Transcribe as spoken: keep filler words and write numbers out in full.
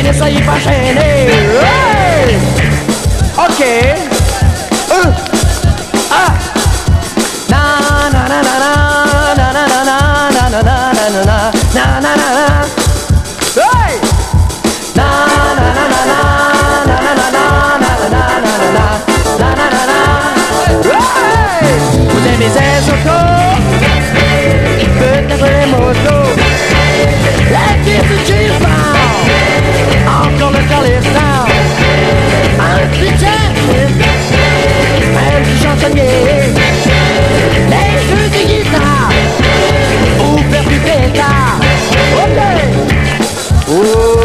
gêner, soyez pas gênés. Hey! Ok. Euh. Ah. Na na na na na na na na na na na na na na na na. Hey! Na na na na na na na na na na na na na na na. Hey! Vous aimez les autos, peut-être les motos, les petites G-Sound, encore le Calais-Sound, un petit jazz, un petit chansonnier, les jeux de guitare, ou faire du pétard. Ok! Oh.